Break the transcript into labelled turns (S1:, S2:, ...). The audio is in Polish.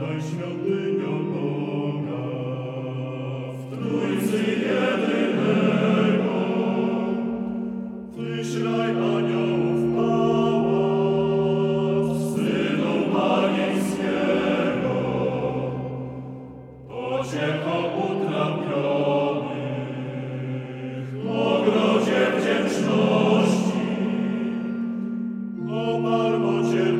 S1: Witaj, świątynio Boga, w Trójcy jedynego. Tyś raj aniołów pałac, Synu Panieńskiego, pociechą utrapionych, ogrodzie wdzięczności, o marnocie